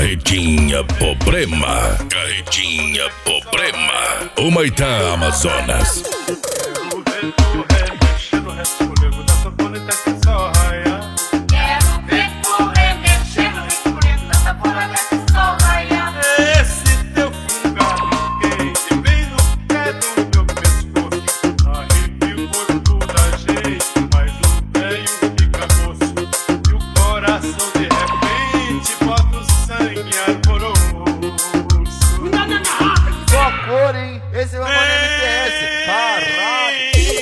Carretinha Problema. Carretinha Problema. Humaitá, Amazonas. Esse é o Mano MTS, caralho!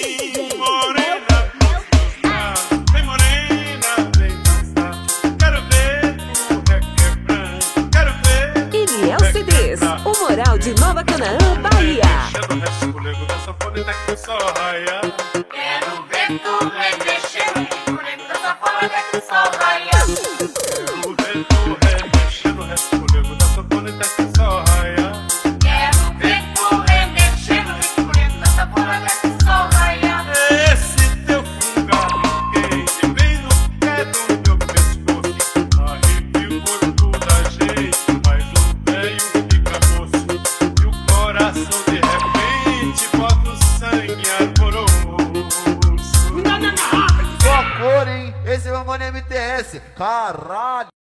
Vem morena, vem dançar. Quero ver tu requebrando. Quero ver. Iriel CDs, o Moral de Nova Canaã, Bahia. Deixando o resto do lego da sanfoneta que só raia. Quero ver tu remexendo, remexendo da sanfoneta que só raia. Quero ver tu remexendo o resto do lego da sanfoneta que só raia. Quero ver tu remexendo, remexendo da sanfoneta que só raia. Esse teu fungo quente bem no pé do meu pescoço. Arrepia o corpo da gente, mas o velho fica moço. E o coração de repente bota o sangue alboroço. Só cor, hein? Esse é o Mano MTS, caralho!